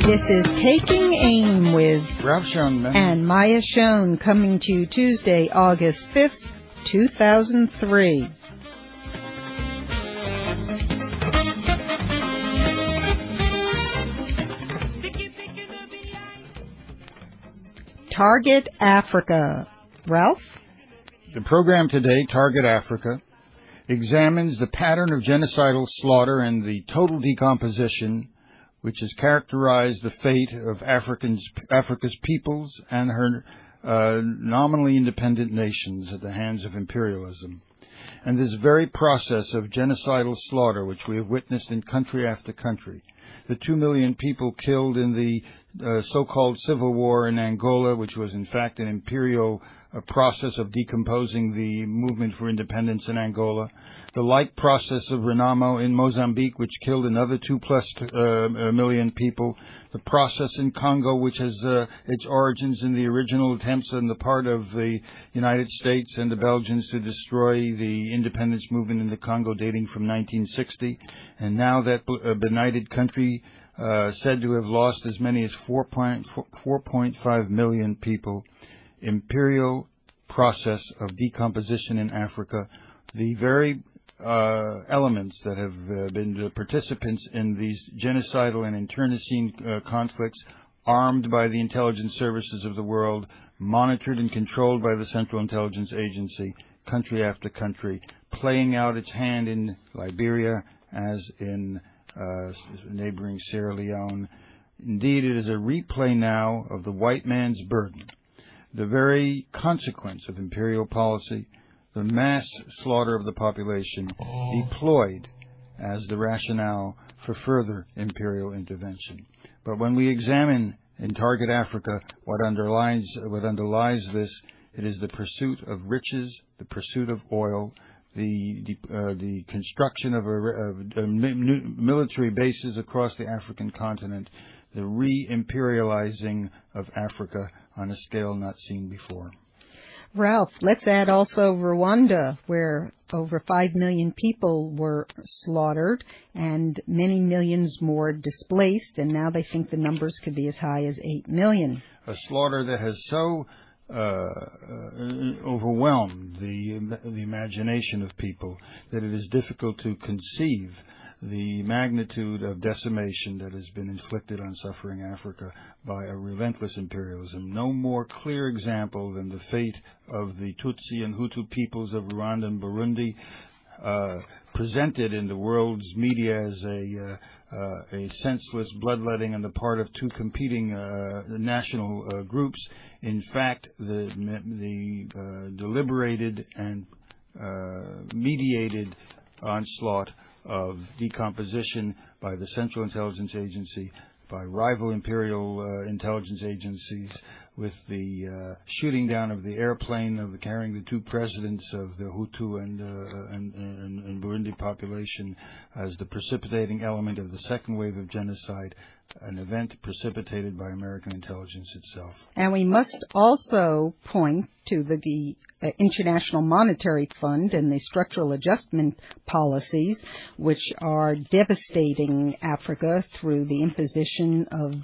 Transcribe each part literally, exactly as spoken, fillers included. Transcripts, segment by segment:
This is Taking Aim with Ralph Schoenman and Maya Schoen, coming to you Tuesday, August fifth, two thousand three. Target Africa. Ralph? The program today, Target Africa, examines the pattern of genocidal slaughter and the total decomposition which has characterized the fate of Africans, Africa's peoples and her uh, nominally independent nations at the hands of imperialism. And this very process of genocidal slaughter, which we have witnessed in country after country, the two million people killed in the uh, so-called civil war in Angola, which was in fact an imperial uh, process of decomposing the movement for independence in Angola, the like process of Renamo in Mozambique, which killed another two plus uh, million people, the process in Congo, which has uh, its origins in the original attempts on the part of the United States and the Belgians to destroy the independence movement in the Congo dating from nineteen sixty, and now that uh, benighted country uh, said to have lost as many as four point five million people. Imperial process of decomposition in Africa, the very Uh, elements that have uh, been the participants in these genocidal and internecine uh, conflicts, armed by the intelligence services of the world, monitored and controlled by the Central Intelligence Agency, country after country, playing out its hand in Liberia as in uh, neighboring Sierra Leone. Indeed, it is a replay now of the white man's burden, the very consequence of imperial policy, the mass slaughter of the population deployed as the rationale for further imperial intervention. But when we examine in Target Africa what underlies, what underlies this, it is the pursuit of riches, the pursuit of oil, the the, uh, the construction of, a, of a military bases across the African continent, the re-imperializing of Africa on a scale not seen before. Ralph, let's add also Rwanda, where over five million people were slaughtered and many millions more displaced, and now they think the numbers could be as high as eight million. A slaughter that has so uh, uh, overwhelmed the, the imagination of people that it is difficult to conceive the magnitude of decimation that has been inflicted on suffering Africa by a relentless imperialism. No more clear example than the fate of the Tutsi and Hutu peoples of Rwanda and Burundi, uh, presented in the world's media as a uh, uh, a senseless bloodletting on the part of two competing uh, national uh, groups. In fact, the the uh, deliberated and uh, mediated onslaught of decomposition by the Central Intelligence Agency, by rival imperial uh, intelligence agencies, with the uh, shooting down of the airplane of the, carrying the two presidents of the Hutu and, uh, and, and, and Burundi population as the precipitating element of the second wave of genocide, an event precipitated by American intelligence itself. And we must also point to the, the uh, International Monetary Fund and the structural adjustment policies, which are devastating Africa through the imposition of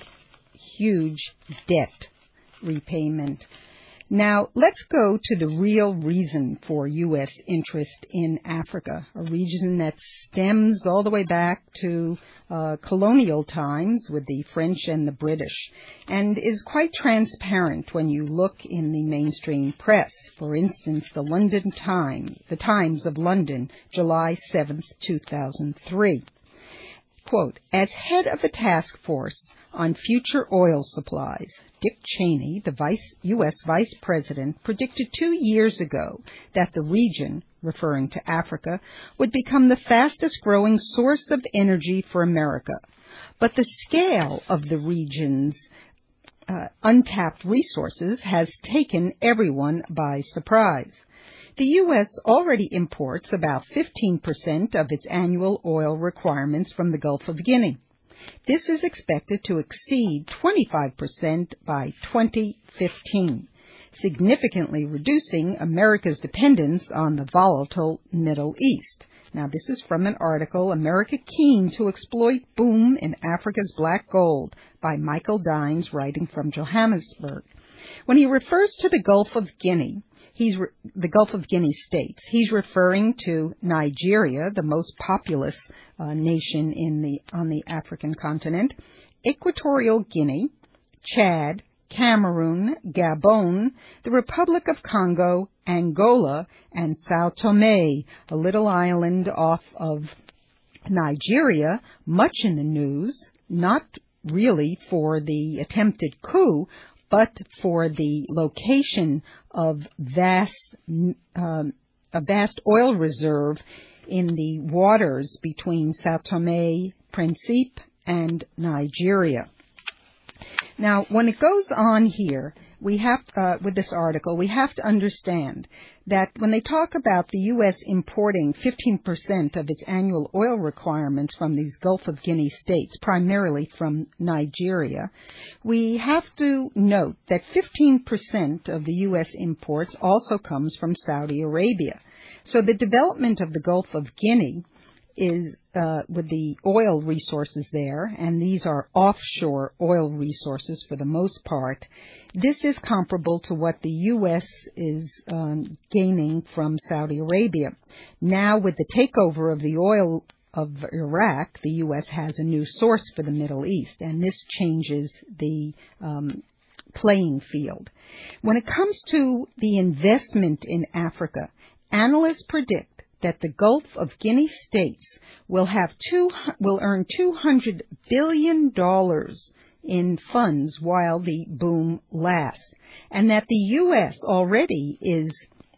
huge debt repayment. Now, let's go to the real reason for U S interest in Africa, a region that stems all the way back to uh, colonial times with the French and the British, and is quite transparent when you look in the mainstream press. For instance, the London Times, the Times of London, July seventh, two thousand three. Quote, as head of the task force on future oil supplies, Dick Cheney, the vice, U S Vice President, predicted two years ago that the region, referring to Africa, would become the fastest-growing source of energy for America. But the scale of the region's uh, untapped resources has taken everyone by surprise. The U S already imports about fifteen percent of its annual oil requirements from the Gulf of Guinea. This is expected to exceed twenty-five percent by twenty fifteen, significantly reducing America's dependence on the volatile Middle East. Now, this is from an article, America Keen to Exploit Boom in Africa's Black Gold, by Michael Dines, writing from Johannesburg. When he refers to the Gulf of Guinea, he's re- the Gulf of Guinea states, he's referring to Nigeria, the most populous uh, nation in the on the African continent, Equatorial Guinea, Chad, Cameroon, Gabon, the Republic of Congo, Angola, and Sao Tome, a little island off of Nigeria, much in the news, not really for the attempted coup, but for the location of vast, um, a vast oil reserve in the waters between Sao Tome, Principe, and Nigeria. Now, when it goes on here, we have, uh, with this article, we have to understand that when they talk about the U S importing fifteen percent of its annual oil requirements from these Gulf of Guinea states, primarily from Nigeria, we have to note that fifteen percent of the U S imports also comes from Saudi Arabia. So the development of the Gulf of Guinea is uh, with the oil resources there, and these are offshore oil resources for the most part. This is comparable to what the U S is um, gaining from Saudi Arabia. Now, with the takeover of the oil of Iraq, the U S has a new source for the Middle East, and this changes the um, playing field. When it comes to the investment in Africa, analysts predict that the Gulf of Guinea states will have two will earn two hundred billion dollars in funds while the boom lasts, and that the U S already is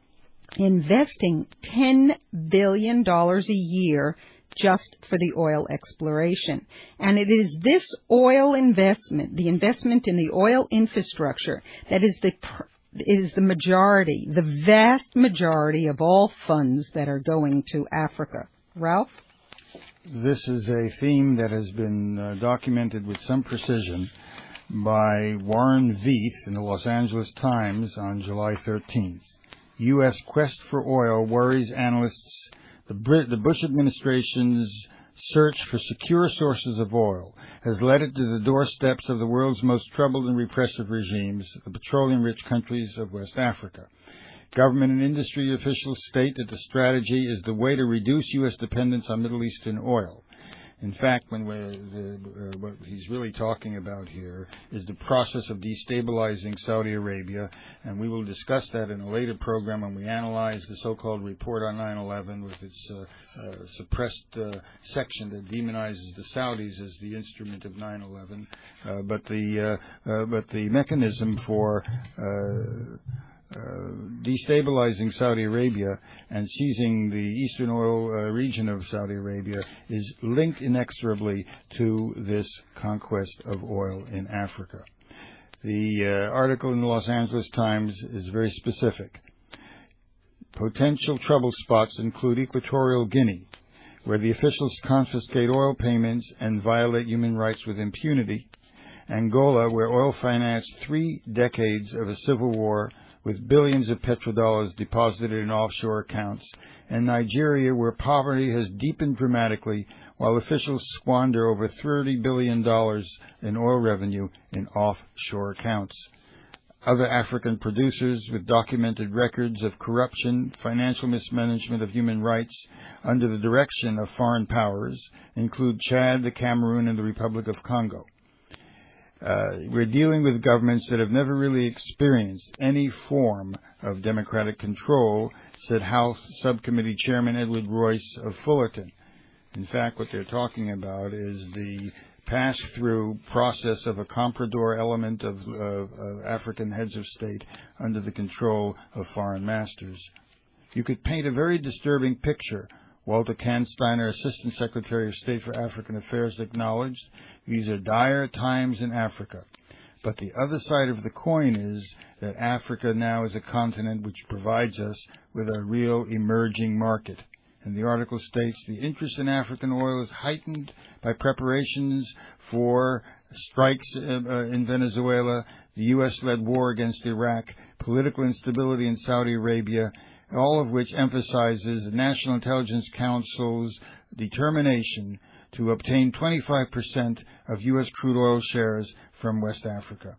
investing ten billion dollars a year just for the oil exploration. And it is this oil investment, the investment in the oil infrastructure, that is the pr- is the majority, the vast majority of all funds that are going to Africa. Ralph? This is a theme that has been uh, documented with some precision by Warren Veith in the Los Angeles Times on July thirteenth. U S quest for oil worries analysts. The, Brit- the Bush administration's search for secure sources of oil has led it to the doorsteps of the world's most troubled and repressive regimes, the petroleum-rich countries of West Africa. Government and industry officials state that the strategy is the way to reduce U S dependence on Middle Eastern oil. In fact, when we're, the, uh, what he's really talking about here is the process of destabilizing Saudi Arabia, and we will discuss that in a later program when we analyze the so-called report on nine eleven with its uh, uh, suppressed uh, section that demonizes the Saudis as the instrument of nine eleven. Uh, but the uh, uh, but the mechanism for uh, Uh, destabilizing Saudi Arabia and seizing the eastern oil uh, region of Saudi Arabia is linked inexorably to this conquest of oil in Africa. The uh, article in the Los Angeles Times is very specific. Potential trouble spots include Equatorial Guinea, where the officials confiscate oil payments and violate human rights with impunity; Angola, where oil financed three decades of a civil war with billions of petrodollars deposited in offshore accounts; and Nigeria, where poverty has deepened dramatically while officials squander over thirty billion dollars in oil revenue in offshore accounts. Other African producers with documented records of corruption, financial mismanagement of human rights under the direction of foreign powers include Chad, the Cameroon, and the Republic of Congo. Uh, we're dealing with governments that have never really experienced any form of democratic control, said House Subcommittee Chairman Edward Royce of Fullerton. In fact, what they're talking about is the pass-through process of a comprador element of, of, of African heads of state under the control of foreign masters. You could paint a very disturbing picture. Walter Kansteiner, Assistant Secretary of State for African Affairs, acknowledged these are dire times in Africa. But the other side of the coin is that Africa now is a continent which provides us with a real emerging market. And the article states the interest in African oil is heightened by preparations for strikes uh, uh, in Venezuela, the U S-led war against Iraq, political instability in Saudi Arabia, all of which emphasizes the National Intelligence Council's determination to obtain twenty-five percent of U S crude oil shares from West Africa.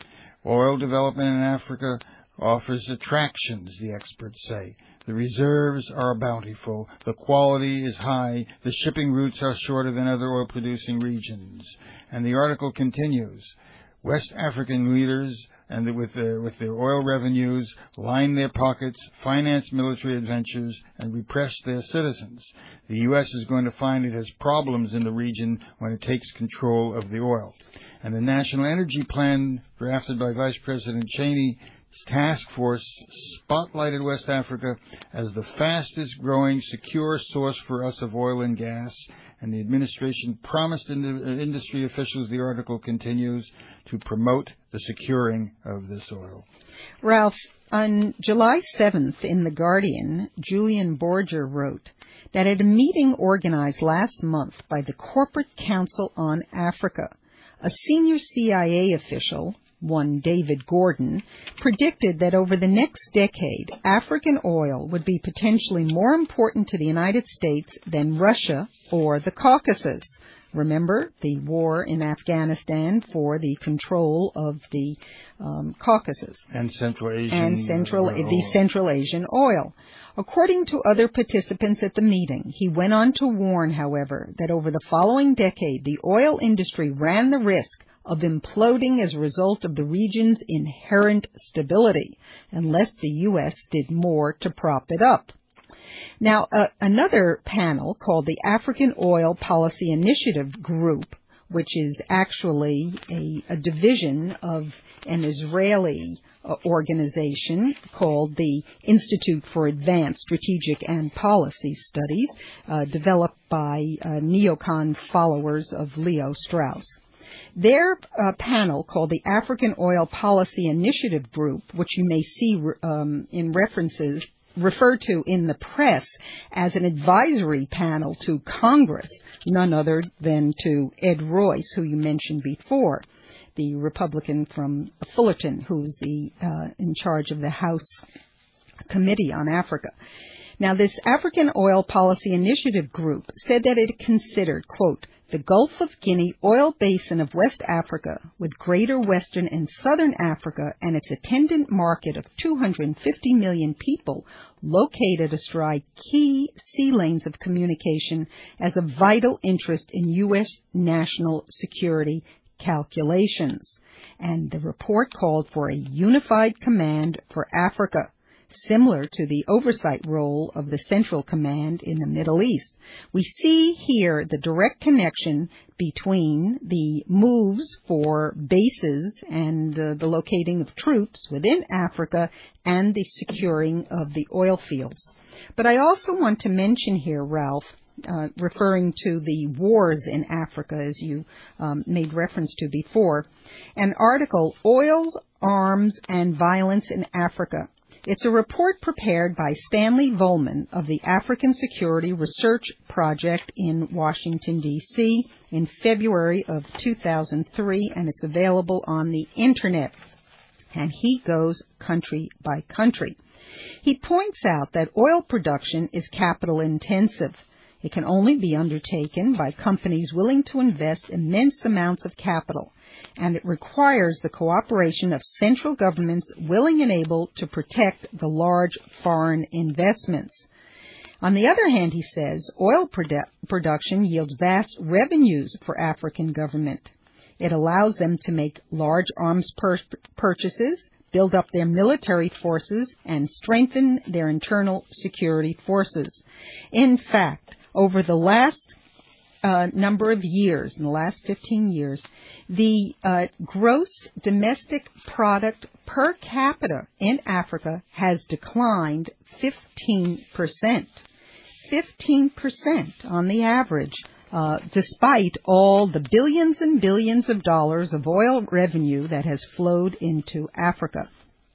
Oil development in Africa offers attractions, the experts say. The reserves are bountiful, the quality is high, the shipping routes are shorter than other oil-producing regions. And the article continues, West African leaders and with their, with their oil revenues line their pockets, finance military adventures, and repress their citizens. The U S is going to find it has problems in the region when it takes control of the oil. And the National Energy Plan, drafted by Vice President Cheney's task force, spotlighted West Africa as the fastest growing secure source for us of oil and gas, and the administration promised industry officials, the article continues, to promote the securing of this oil. Ralph, on July seventh in The Guardian, Julian Borger wrote that at a meeting organized last month by the Corporate Council on Africa, a senior C I A official, one David Gordon, predicted that over the next decade, African oil would be potentially more important to the United States than Russia or the Caucasus. Remember the war in Afghanistan for the control of the um, Caucasus and Central Asian and Central oil. the Central Asian oil. According to other participants at the meeting, he went on to warn, however, that over the following decade, the oil industry ran the risk of imploding as a result of the region's inherent stability, unless the U S did more to prop it up. Now, uh, another panel called the African Oil Policy Initiative Group, which is actually a, a division of an Israeli uh, organization called the Institute for Advanced Strategic and Policy Studies, uh, developed by uh, neocon followers of Leo Strauss. Their uh, panel, called the African Oil Policy Initiative Group, which you may see um, in references referred to in the press as an advisory panel to Congress, none other than to Ed Royce, who you mentioned before, the Republican from Fullerton, who's the uh, in charge of the House Committee on Africa. Now, this African Oil Policy Initiative Group said that it considered, quote, the Gulf of Guinea oil basin of West Africa, with greater Western and Southern Africa and its attendant market of two hundred fifty million people located astride key sea lanes of communication, as a vital interest in U S national security calculations. And the report called for a unified command for Africa, similar to the oversight role of the Central Command in the Middle East. We see here the direct connection between the moves for bases and uh, the locating of troops within Africa and the securing of the oil fields. But I also want to mention here, Ralph, uh, referring to the wars in Africa, as you um, made reference to before, an article, Oils, Arms, and Violence in Africa. It's a report prepared by Stanley Volman of the African Security Research Project in Washington, D C in February of two thousand three, and it's available on the Internet. And he goes country by country. He points out that oil production is capital intensive. It can only be undertaken by companies willing to invest immense amounts of capital, and it requires the cooperation of central governments willing and able to protect the large foreign investments. On the other hand, he says, oil produ- production yields vast revenues for African government. It allows them to make large arms pur- purchases, build up their military forces, and strengthen their internal security forces. In fact, over the last uh, number of years, in the last fifteen years, the uh, gross domestic product per capita in Africa has declined fifteen percent. fifteen percent on the average, uh, despite all the billions and billions of dollars of oil revenue that has flowed into Africa.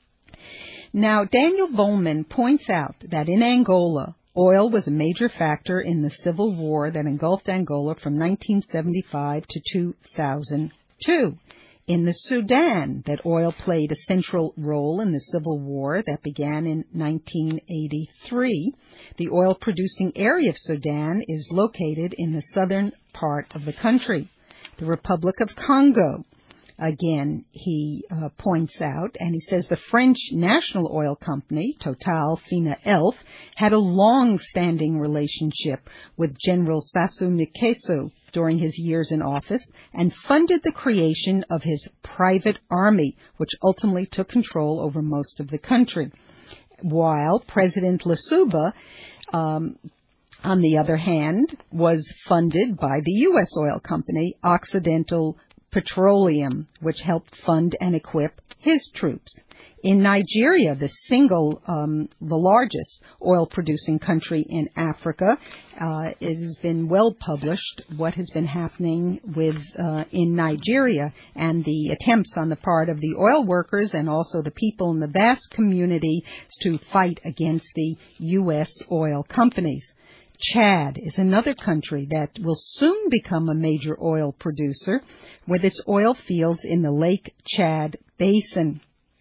Now, Daniel Volman points out that in Angola, oil was a major factor in the civil war that engulfed Angola from nineteen seventy-five to two thousand two. In the Sudan, that oil played a central role in the civil war that began in nineteen eighty-three. The oil-producing area of Sudan is located in the southern part of the country. The Republic of Congo, again, he uh, points out, and he says the French national oil company, Total Fina Elf, had a long-standing relationship with General Sassou Nguesso during his years in office and funded the creation of his private army, which ultimately took control over most of the country. While President Lasuba, um, on the other hand, was funded by the U S oil company Occidental Petroleum, which helped fund and equip his troops. In Nigeria, the single, um, the largest oil-producing country in Africa, uh, it has been well published what has been happening with uh, in Nigeria and the attempts on the part of the oil workers and also the people in the vast community to fight against the U S oil companies. Chad is another country that will soon become a major oil producer with its oil fields in the Lake Chad Basin.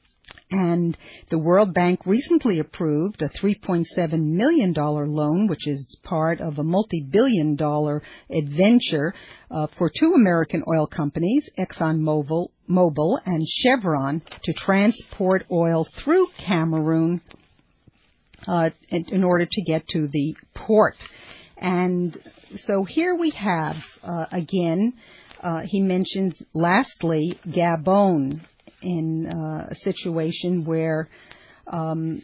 And the World Bank recently approved a three point seven million dollars loan, which is part of a multi-billion dollar adventure uh, for two American oil companies, ExxonMobil Mobil and Chevron, to transport oil through Cameroon uh, in, in order to get to the port. And so here we have, uh, again, uh, he mentions, lastly, Gabon, in uh, a situation where um,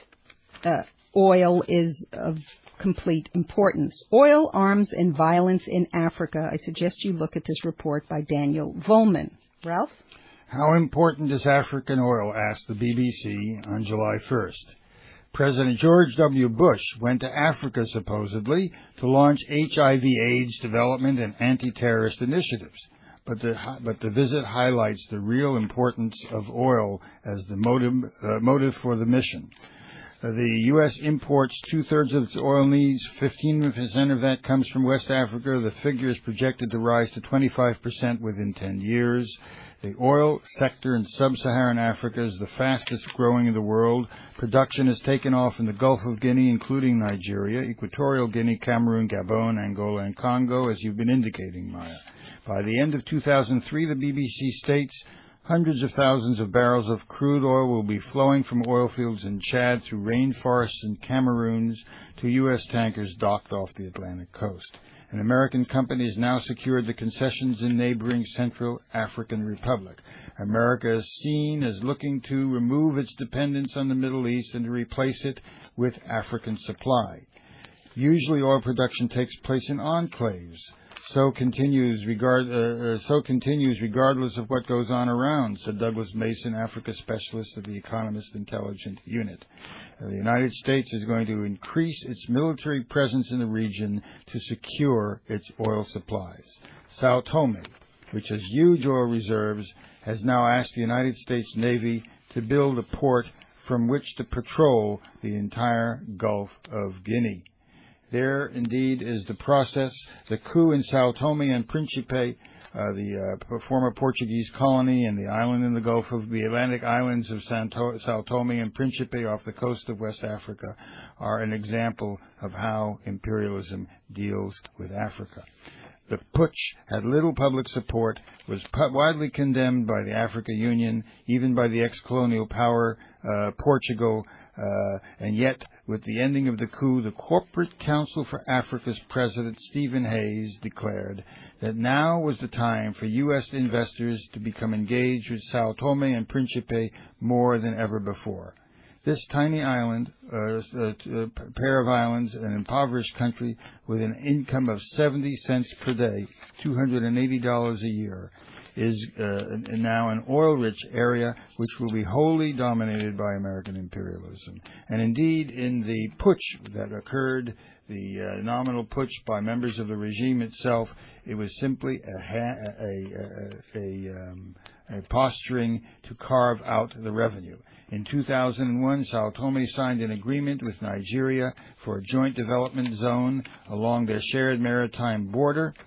uh, oil is of complete importance. Oil, Arms, and Violence in Africa. I suggest you look at this report by Daniel Volman. Ralph? How important is African oil? Asked the B B C on July first. President George W. Bush went to Africa, supposedly, to launch H I V AIDS development and anti-terrorist initiatives. But the, but the visit highlights the real importance of oil as the motive, uh, motive for the mission. Uh, the U S imports two-thirds of its oil needs. fifteen percent of that comes from West Africa. The figure is projected to rise to twenty-five percent within ten years. The oil sector in sub-Saharan Africa is the fastest growing in the world. Production has taken off in the Gulf of Guinea, including Nigeria, Equatorial Guinea, Cameroon, Gabon, Angola, and Congo, as you've been indicating, Maya. By the end of two thousand three, the B B C states, hundreds of thousands of barrels of crude oil will be flowing from oil fields in Chad through rainforests in Cameroons to U S tankers docked off the Atlantic coast. An American company has now secured the concessions in neighboring Central African Republic. America is seen as looking to remove its dependence on the Middle East and to replace it with African supply. Usually oil production takes place in enclaves. So continues, regard, uh, so continues regardless of what goes on around, said Douglas Mason, Africa specialist of the Economist Intelligence Unit. Uh, the United States is going to increase its military presence in the region to secure its oil supplies. Sao Tome, which has huge oil reserves, has now asked the United States Navy to build a port from which to patrol the entire Gulf of Guinea. There, indeed, is the process. The coup in Sao Tome and Principe, uh, the uh, former Portuguese colony and the island in the Gulf of the Atlantic islands of Santo, Sao Tome and Principe off the coast of West Africa, are an example of how imperialism deals with Africa. The putsch had little public support, was pu- widely condemned by the Africa Union, even by the ex-colonial power, uh, Portugal, uh, and yet, with the ending of the coup, the Corporate Council for Africa's president, Stephen Hayes, declared that now was the time for U S investors to become engaged with Sao Tome and Principe more than ever before. This tiny island, uh, a pair of islands, an impoverished country with an income of seventy cents per day, two hundred eighty dollars a year, is uh, now an oil-rich area which will be wholly dominated by American imperialism. And indeed, in the putsch that occurred, the uh, nominal putsch by members of the regime itself, it was simply a, ha- a, a, a, um, a posturing to carve out the revenue. In two thousand one, Sao Tome signed an agreement with Nigeria for a joint development zone along their shared maritime border,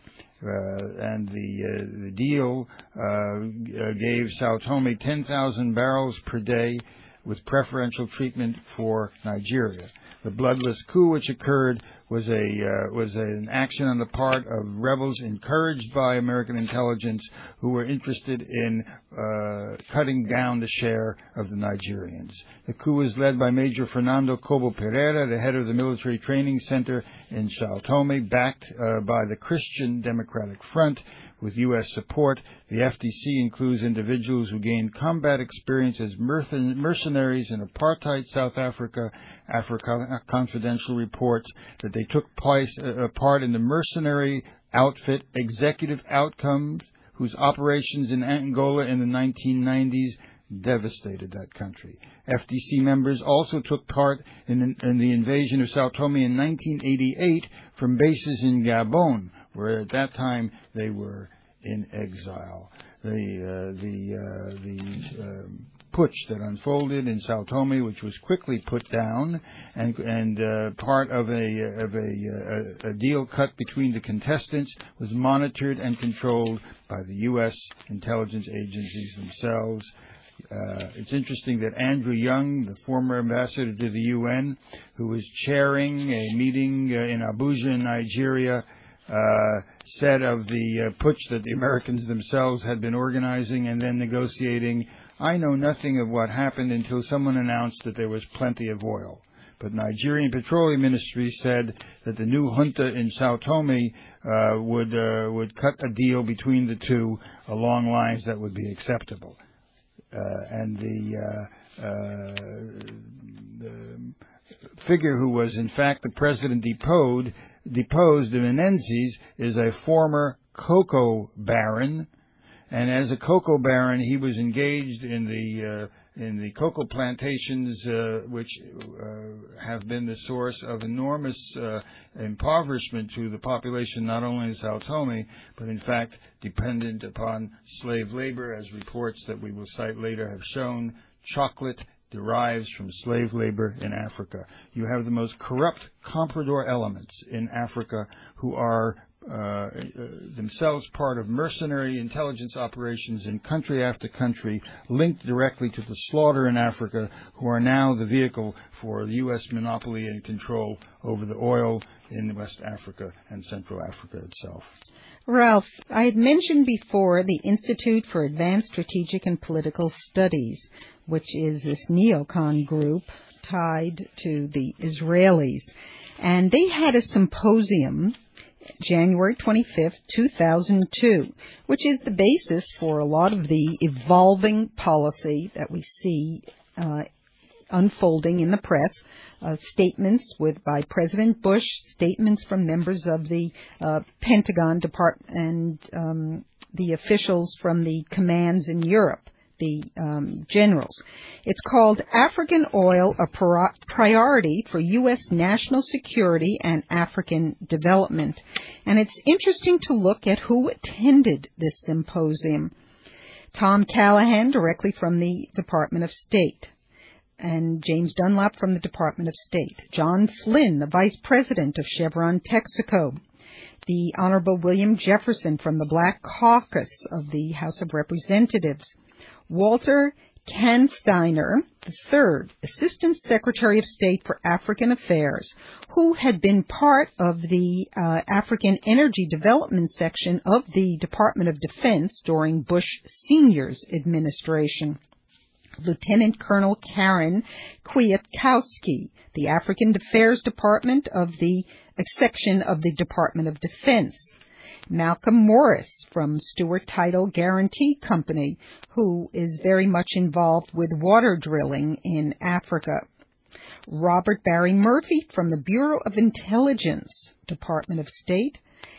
Uh, and the, uh, the deal uh, gave Sao Tome ten thousand barrels per day with preferential treatment for Nigeria. The bloodless coup which occurred was a uh, was an action on the part of rebels encouraged by American intelligence who were interested in uh, cutting down the share of the Nigerians. The coup was led by Major Fernando Cobo Pereira, the head of the military training center in Sao Tome, backed uh, by the Christian Democratic Front with U S support. The F D C includes individuals who gained combat experience as mercenaries in apartheid South Africa. Africa Confidential reports that they took place, uh, part in the mercenary outfit Executive Outcomes, whose operations in Angola in the nineteen nineties devastated that country. F D C members also took part in, in the invasion of Sao Tome in nineteen eighty-eight from bases in Gabon, where at that time they were in exile. The uh, the uh, the um, putsch that unfolded in Sao Tome, which was quickly put down, and and uh, part of a of a, a, a deal cut between the contestants, was monitored and controlled by the U S intelligence agencies themselves. Uh, it's interesting that Andrew Young, the former ambassador to the U N, who was chairing a meeting uh, in Abuja, Nigeria, Uh, said of the uh, putsch that the Americans themselves had been organizing and then negotiating, "I know nothing of what happened until someone announced that there was plenty of oil." But Nigerian Petroleum Ministry said that the new junta in Sao Tome uh, would uh, would cut a deal between the two along lines that would be acceptable. Uh, and the, uh, uh, the figure who was in fact the president deposed deposed Menezes is a former cocoa baron, and as a cocoa baron, he was engaged in the uh, in the cocoa plantations, uh, which uh, have been the source of enormous uh, impoverishment to the population, not only in Sao Tome, but in fact dependent upon slave labor, as reports that we will cite later have shown. Chocolate derives from slave labor in Africa. You have the most corrupt comprador elements in Africa who are uh, uh, themselves part of mercenary intelligence operations in country after country, linked directly to the slaughter in Africa, who are now the vehicle for the U S monopoly and control over the oil in West Africa and Central Africa itself. Ralph, I had mentioned before the Institute for Advanced Strategic and Political Studies, which is this neocon group tied to the Israelis. And they had a symposium January twenty-fifth, two thousand two, which is the basis for a lot of the evolving policy that we see uh, unfolding in the press, uh, statements with by President Bush, statements from members of the uh, Pentagon Department, and um, the officials from the commands in Europe, the um, generals. It's called African Oil, a Priority for U S National Security and African Development. And it's interesting to look at who attended this symposium. Tom Callahan, directly from the Department of State, and James Dunlap from the Department of State. John Flynn, the Vice President of Chevron Texaco. The Honorable William Jefferson from the Black Caucus of the House of Representatives. Walter Kansteiner the third, Assistant Secretary of State for African Affairs, who had been part of the uh, African Energy Development section of the Department of Defense during Bush Senior's administration. Lieutenant Colonel Karen Kwiatkowski, the African Affairs Department of the uh, section of the Department of Defense. Malcolm Morris from Stewart Title Guarantee Company, who is very much involved with water drilling in Africa. Robert Barry Murphy from the Bureau of Intelligence, Department of State.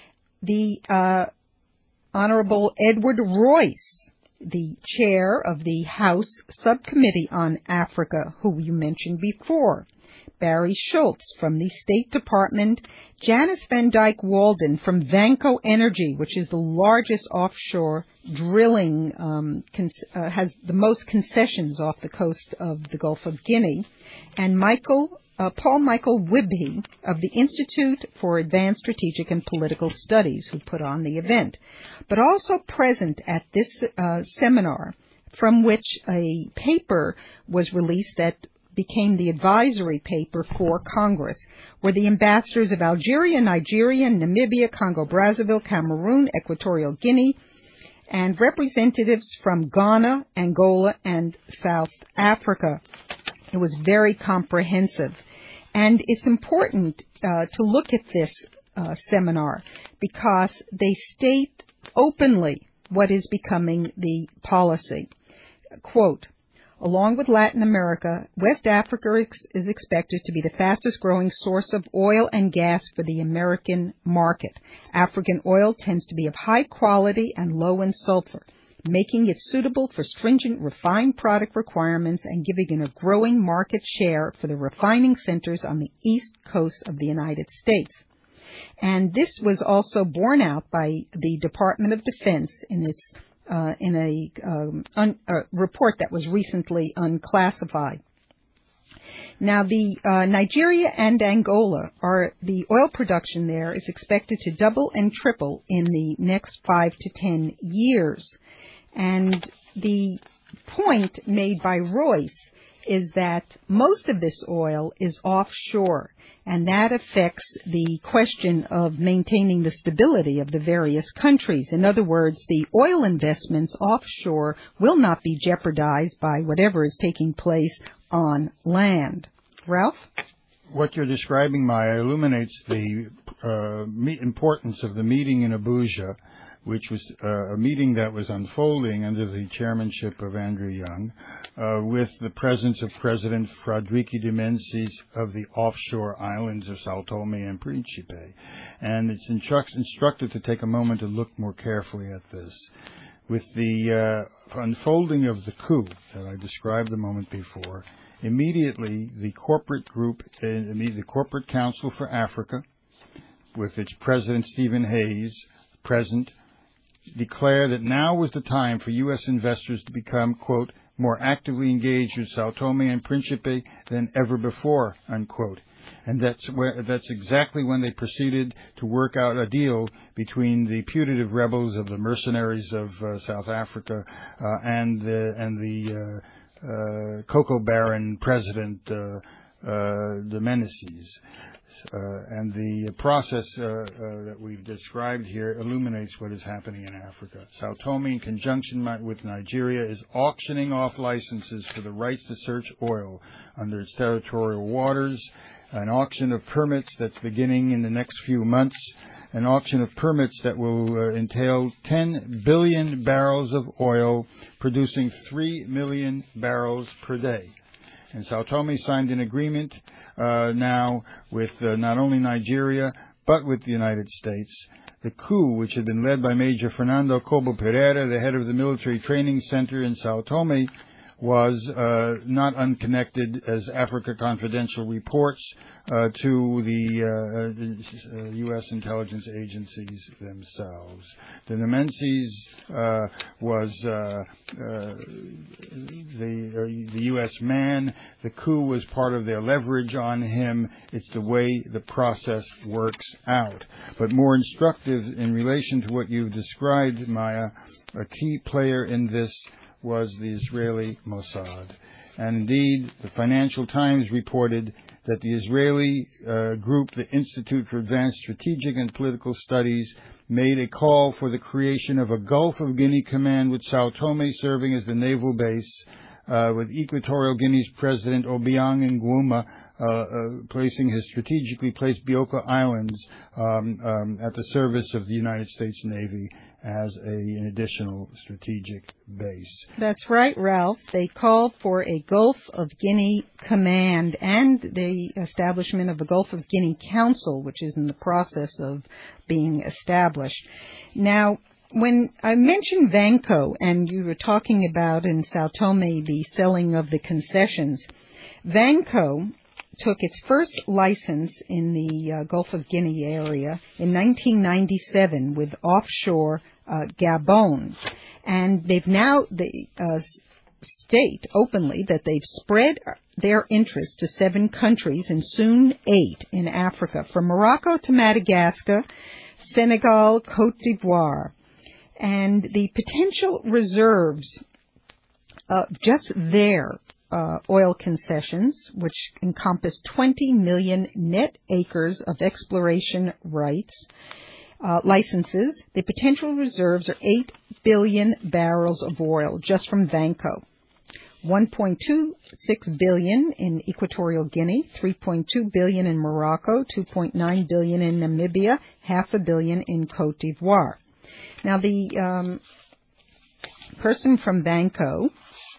The uh, Honorable Edward Royce, the chair of the House Subcommittee on Africa, who you mentioned before. Barry Schultz from the State Department. Janice Van Dyke Walden from Vanco Energy, which is the largest offshore drilling, um, cons- uh, has the most concessions off the coast of the Gulf of Guinea. And Michael uh, Paul Michael Wibbe of the Institute for Advanced Strategic and Political Studies, who put on the event. But also present at this uh, seminar, from which a paper was released that became the advisory paper for Congress, were the ambassadors of Algeria, Nigeria, Namibia, Congo-Brazzaville, Cameroon, Equatorial Guinea, and representatives from Ghana, Angola, and South Africa. It was very comprehensive. And it's important uh, to look at this uh, seminar because they state openly what is becoming the policy. Quote, along with Latin America, West Africa is expected to be the fastest growing source of oil and gas for the American market. African oil tends to be of high quality and low in sulfur, making it suitable for stringent refined product requirements and giving it a growing market share for the refining centers on the east coast of the United States. And this was also borne out by the Department of Defense in its Uh, in a um, un, uh, report that was recently unclassified. Now, the uh, Nigeria and Angola are the oil production there is expected to double and triple in the next five to ten years. And the point made by Royce is that most of this oil is offshore, and that affects the question of maintaining the stability of the various countries. In other words, the oil investments offshore will not be jeopardized by whatever is taking place on land. Ralph? What you're describing, Maya, illuminates the uh, me- importance of the meeting in Abuja, which was uh, a meeting that was unfolding under the chairmanship of Andrew Young, uh, with the presence of President Frederique de Menzies of the offshore islands of Sao Tome and Principe. And it's instru- instructive to take a moment to look more carefully at this. With the uh, unfolding of the coup that I described a moment before, immediately the corporate group, uh, the Corporate Council for Africa, with its president Stephen Hayes, present, declare that now was the time for U S investors to become, quote, more actively engaged with Sao Tome and Principe than ever before, unquote. And that's where, that's exactly when they proceeded to work out a deal between the putative rebels of the mercenaries of uh, South Africa uh, and the, and the uh, uh, cocoa baron president uh, uh, de Menezes. Uh, and the process uh, uh, that we've described here illuminates what is happening in Africa. Sao Tome, in conjunction with Nigeria, is auctioning off licenses for the rights to search oil under its territorial waters, an auction of permits that's beginning in the next few months, an auction of permits that will uh, entail ten billion barrels of oil, producing three million barrels per day. And Sao Tome signed an agreement uh, now with uh, not only Nigeria, but with the United States. The coup, which had been led by Major Fernando Cobo Pereira, the head of the military training center in Sao Tome, was uh, not unconnected, as Africa Confidential reports, uh, to the uh, uh, U S intelligence agencies themselves. The Menzies uh, was uh, uh, the, uh, the U S man. The coup was part of their leverage on him. It's the way the process works out. But more instructive in relation to what you've described, Maya, a key player in this was the Israeli Mossad. And indeed, the Financial Times reported that the Israeli uh, group, the Institute for Advanced Strategic and Political Studies, made a call for the creation of a Gulf of Guinea command with Sao Tome serving as the naval base, uh, with Equatorial Guinea's President Obiang Nguema uh, uh, placing his strategically placed Bioko Islands um, um, at the service of the United States Navy as a, an additional strategic base. That's right, Ralph. They called for a Gulf of Guinea command and the establishment of the Gulf of Guinea Council, which is in the process of being established. Now, when I mentioned Vanco, and you were talking about in Sao Tome the selling of the concessions, Vanco took its first license in the uh, Gulf of Guinea area in nineteen ninety-seven with offshore uh, Gabon. And they've now, they, uh, state openly that they've spread their interest to seven countries and soon eight in Africa, from Morocco to Madagascar, Senegal, Cote d'Ivoire. And the potential reserves, uh, just there, uh, oil concessions, which encompass twenty million net acres of exploration rights, uh, licenses, the potential reserves are eight billion barrels of oil just from Vanco. one point two six billion in Equatorial Guinea, three point two billion in Morocco, two point nine billion in Namibia, half a billion in Cote d'Ivoire. Now, the um, person from Vanco,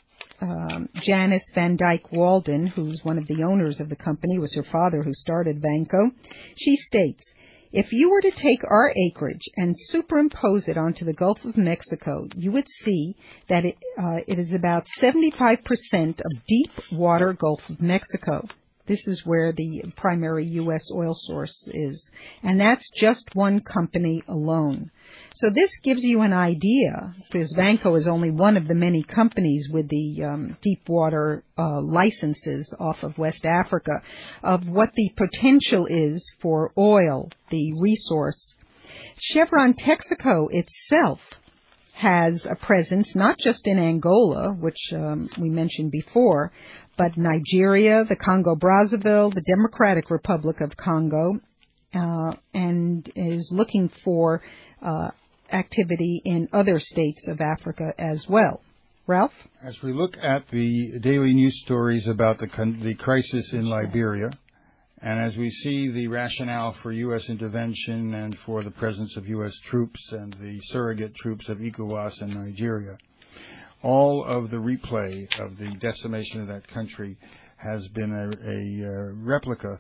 um, Janice Van Dyke Walden, who's one of the owners of the company, was her father who started Vanco, she states, if you were to take our acreage and superimpose it onto the Gulf of Mexico, you would see that it, uh, it is about seventy-five percent of deep water Gulf of Mexico. This is where the primary U S oil source is. And that's just one company alone. So this gives you an idea, because Vanco is only one of the many companies with the um, deep water uh, licenses off of West Africa, of what the potential is for oil, the resource. Chevron Texaco itself has a presence not just in Angola, which um, we mentioned before, but Nigeria, the Congo-Brazzaville, the Democratic Republic of Congo, uh, and is looking for uh, activity in other states of Africa as well. Ralph? As we look at the daily news stories about the, con- the crisis in Liberia, and as we see the rationale for U S intervention and for the presence of U S troops and the surrogate troops of ECOWAS in Nigeria, all of the replay of the decimation of that country has been a, a uh, replica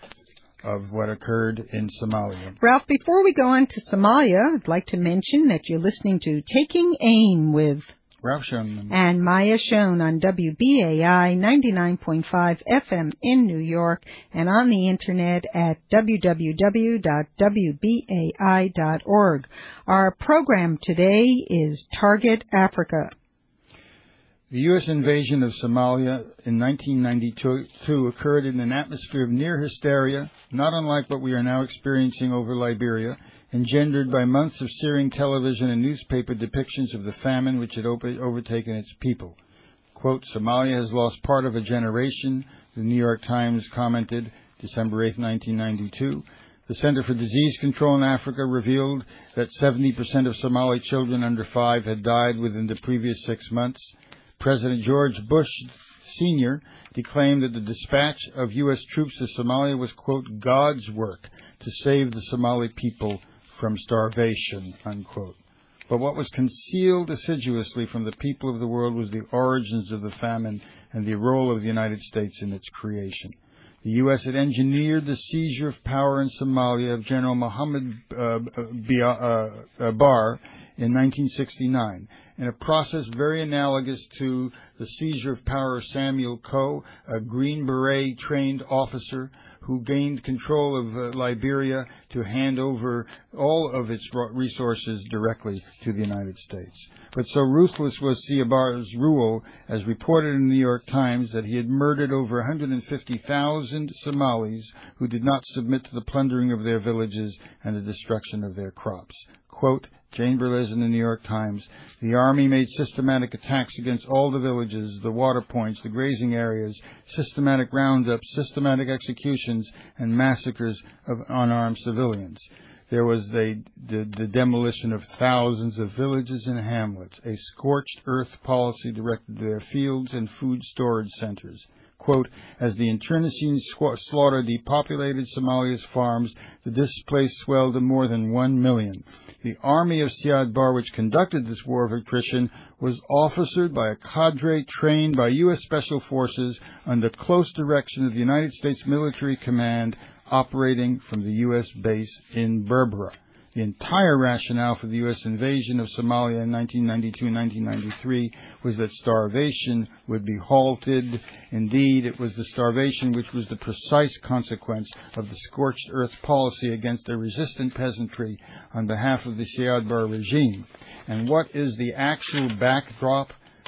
of what occurred in Somalia. Ralph, before we go on to Somalia, I'd like to mention that you're listening to Taking Aim with Ralph Schoenman and Maya Schoen on W B A I ninety-nine point five F M in New York and on the internet at w w w dot w b a i dot org. Our program today is Target Africa. The U S invasion of Somalia in nineteen ninety-two occurred in an atmosphere of near hysteria, not unlike what we are now experiencing over Liberia, engendered by months of searing television and newspaper depictions of the famine which had over- overtaken its people. Quote, Somalia has lost part of a generation, the New York Times commented December eighth, nineteen ninety-two. The Center for Disease Control in Africa revealed that seventy percent of Somali children under five had died within the previous six months. President George Bush Senior declaimed that the dispatch of U S troops to Somalia was, quote, God's work to save the Somali people from starvation, unquote. But what was concealed assiduously from the people of the world was the origins of the famine and the role of the United States in its creation. The U S had engineered the seizure of power in Somalia of General Mohammed uh, uh, Barre in nineteen sixty-nine, in a process very analogous to the seizure of power of Samuel Coe, a Green Beret trained officer who gained control of uh, Liberia to hand over all of its resources directly to the United States. But so ruthless was Barre's rule, as reported in the New York Times, that he had murdered over one hundred fifty thousand Somalis who did not submit to the plundering of their villages and the destruction of their crops. Quote, Jane Berlez in the New York Times, the Army made systematic attacks against all the villages, the water points, the grazing areas, systematic roundups, systematic executions, and massacres of unarmed civilians. There was the, the, the demolition of thousands of villages and hamlets, a scorched earth policy directed to their fields and food storage centers. Quote, as the internecine slaughter depopulated Somalia's farms, the displaced swelled to more than one million. The army of Siad Barre, which conducted this war of attrition, was officered by a cadre trained by U S Special Forces under close direction of the United States Military Command, operating from the U S base in Berbera. The entire rationale for the U S invasion of Somalia in nineteen ninety-two and nineteen ninety-three was that starvation would be halted. Indeed, it was the starvation which was the precise consequence of the scorched earth policy against a resistant peasantry on behalf of the Siad Barre regime. And what is the actual backdrop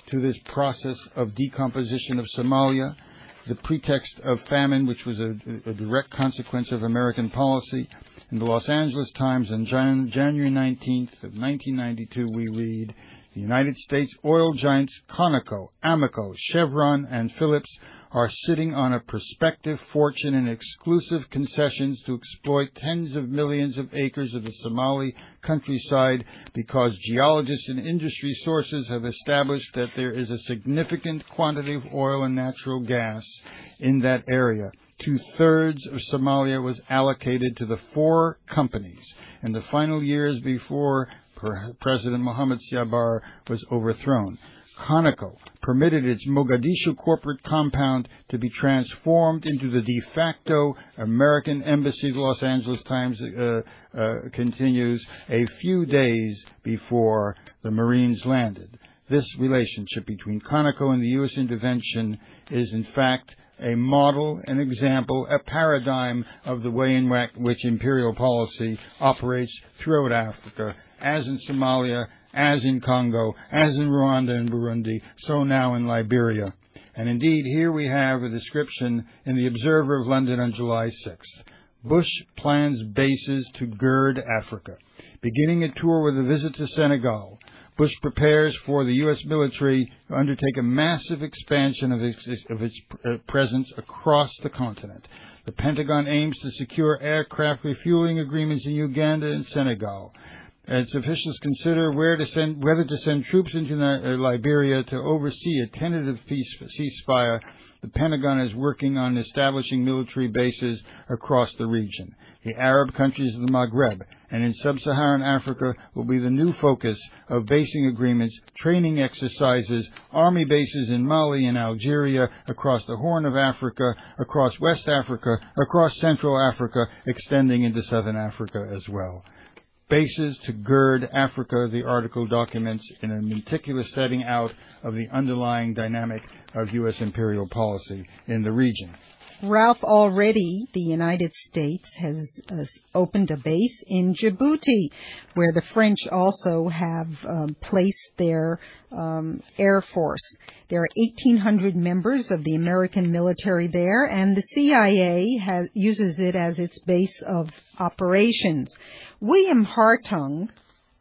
to this process of decomposition of Somalia, the pretext of famine, which was a, a direct consequence of American policy. In the Los Angeles Times on Jan- January nineteenth of nineteen ninety-two, we read, the United States oil giants Conoco, Amoco, Chevron, and Phillips are sitting on a prospective fortune in exclusive concessions to exploit tens of millions of acres of the Somali countryside because geologists and industry sources have established that there is a significant quantity of oil and natural gas in that area. Two-thirds of Somalia was allocated to the four companies in the final years before President Mohammed Siabar was overthrown. Conoco permitted its Mogadishu corporate compound to be transformed into the de facto American embassy, the Los Angeles Times uh, uh, continues, a few days before the Marines landed. This relationship between Conoco and the U S intervention is, in fact, a model, an example, a paradigm of the way in which imperial policy operates throughout Africa, as in Somalia, as in Congo, as in Rwanda and Burundi, so now in Liberia. And indeed, here we have a description in the Observer of London on July sixth. Bush plans bases to gird Africa. Beginning a tour with a visit to Senegal, Bush prepares for the U S military to undertake a massive expansion of its, of its presence across the continent. The Pentagon aims to secure aircraft refueling agreements in Uganda and Senegal. Its officials consider where to send, whether to send troops into Liberia to oversee a tentative peace, ceasefire. The Pentagon is working on establishing military bases across the region. The Arab countries of the Maghreb and in sub-Saharan Africa will be the new focus of basing agreements, training exercises, army bases in Mali and Algeria, across the Horn of Africa, across West Africa, across Central Africa, extending into Southern Africa as well. Bases to gird Africa, the article documents in a meticulous setting out of the underlying dynamic of U S imperial policy in the region. Ralph, already the United States has uh, opened a base in Djibouti, where the French also have um, placed their um, Air Force. There are eighteen hundred members of the American military there, and the C I A has, uses it as its base of operations. William Hartung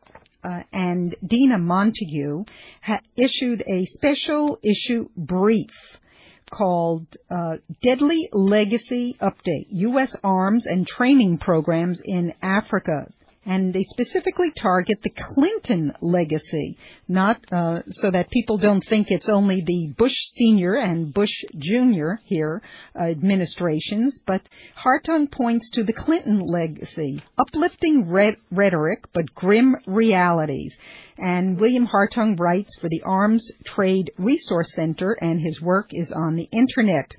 uh, and Dina Montague ha- issued a special issue brief called uh, Deadly Legacy Update, U S Arms and Training Programs in Africa. And they specifically target the Clinton legacy, not uh, so that people don't think it's only the Bush Senior and Bush Junior here uh, administrations, but Hartung points to the Clinton legacy, uplifting re- rhetoric but grim realities. And William Hartung writes for the Arms Trade Resource Center, and his work is on the Internet.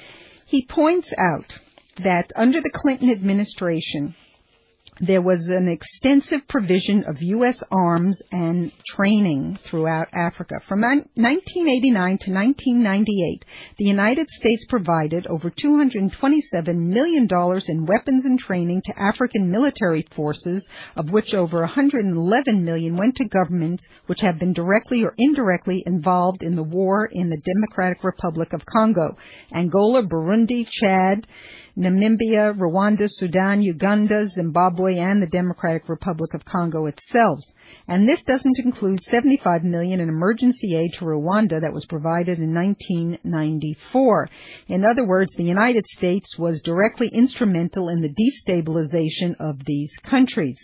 He points out that under the Clinton administration, there was an extensive provision of U S arms and training throughout Africa. From nineteen eighty-nine to nineteen ninety-eight, the United States provided over two hundred twenty-seven million dollars in weapons and training to African military forces, of which over one hundred eleven million dollars went to governments which have been directly or indirectly involved in the war in the Democratic Republic of Congo, Angola, Burundi, Chad, Namibia, Rwanda, Sudan, Uganda, Zimbabwe, and the Democratic Republic of Congo itself. And this doesn't include seventy-five million dollars in emergency aid to Rwanda that was provided in nineteen ninety-four. In other words, the United States was directly instrumental in the destabilization of these countries.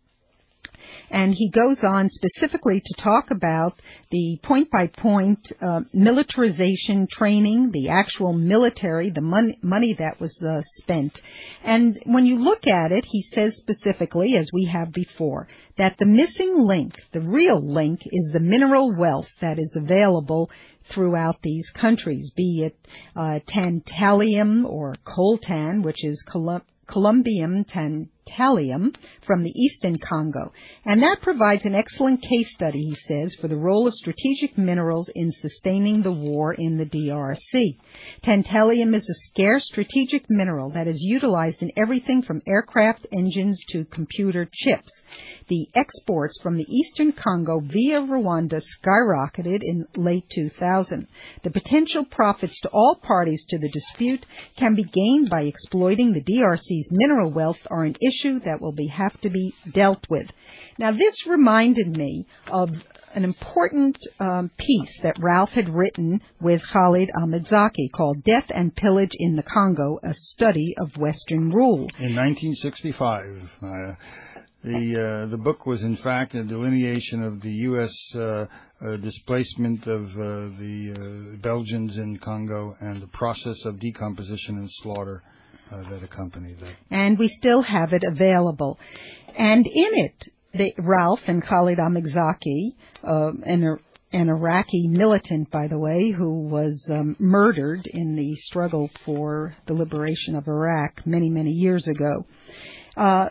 And he goes on specifically to talk about the point-by-point uh, militarization training, the actual military, the mon- money that was uh, spent. And when you look at it, he says specifically, as we have before, that the missing link, the real link, is the mineral wealth that is available throughout these countries, be it uh, tantalum or coltan, which is Colum- Columbium tantalum from the eastern Congo. And that provides an excellent case study, he says, for the role of strategic minerals in sustaining the war in the D R C. Tantalum is a scarce strategic mineral that is utilized in everything from aircraft engines to computer chips. the exports from the eastern Congo via Rwanda skyrocketed in late two thousand. The potential profits to all parties to the dispute can be gained by exploiting the D R C's mineral wealth are an issue that will be, have to be dealt with. Now, this reminded me of an important um, piece that Ralph had written with Khalid Ahmadzaki called Death and Pillage in the Congo, a Study of Western Rule. In nineteen sixty-five, uh, the uh, the book was in fact a delineation of the U S uh, uh, displacement of uh, the uh, Belgians in Congo and the process of decomposition and slaughter uh, that accompanied that. And we still have it available. And in it, They, Ralph and Khalid Ahmadzaki, uh, an, an Iraqi militant, by the way, who was um, murdered in the struggle for the liberation of Iraq many, many years ago. Uh,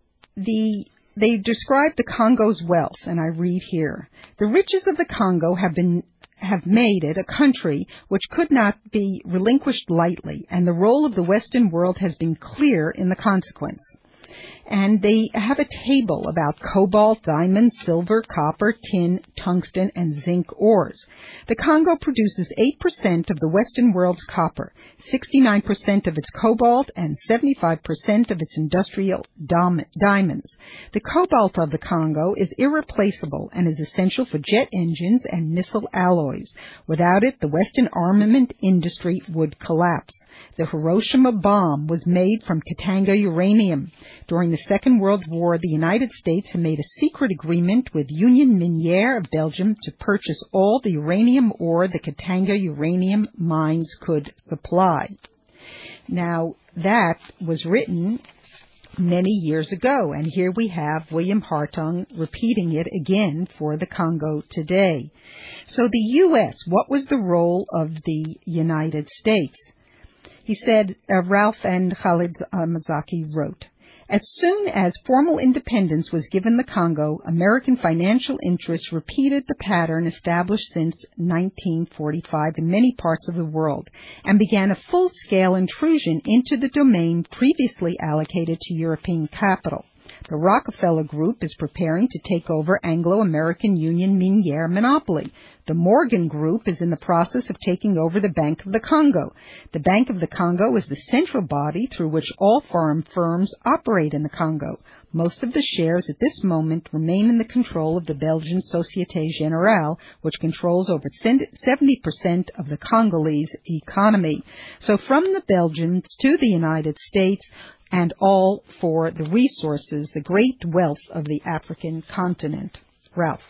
the they describe the Congo's wealth, and I read here: the riches of the Congo have been have made it a country which could not be relinquished lightly, and the role of the Western world has been clear in the consequence. And they have a table about cobalt, diamond, silver, copper, tin, tungsten, and zinc ores. The Congo produces eight percent of the Western world's copper, sixty-nine percent of its cobalt, and seventy-five percent of its industrial dom- diamonds. The cobalt of the Congo is irreplaceable and is essential for jet engines and missile alloys. Without it, the Western armament industry would collapse. The Hiroshima bomb was made from Katanga uranium. During the Second World War, the United States had made a secret agreement with Union Minière of Belgium to purchase all the uranium ore the Katanga uranium mines could supply. Now, that was written many years ago, and here we have William Hartung repeating it again for the Congo today. So the U S, what was the role of the United States? He said, uh, Ralph and Khalid Ahmadzaki wrote, as soon as formal independence was given the Congo, American financial interests repeated the pattern established since nineteen forty-five in many parts of the world and began a full-scale intrusion into the domain previously allocated to European capital. The Rockefeller Group is preparing to take over Anglo-American Union Minière monopoly. The Morgan Group is in the process of taking over the Bank of the Congo. The Bank of the Congo is the central body through which all foreign firms operate in the Congo. Most of the shares at this moment remain in the control of the Belgian Société Générale, which controls over seventy percent of the Congolese economy. So from the Belgians to the United States, and all for the resources, the great wealth of the African continent. Ralph.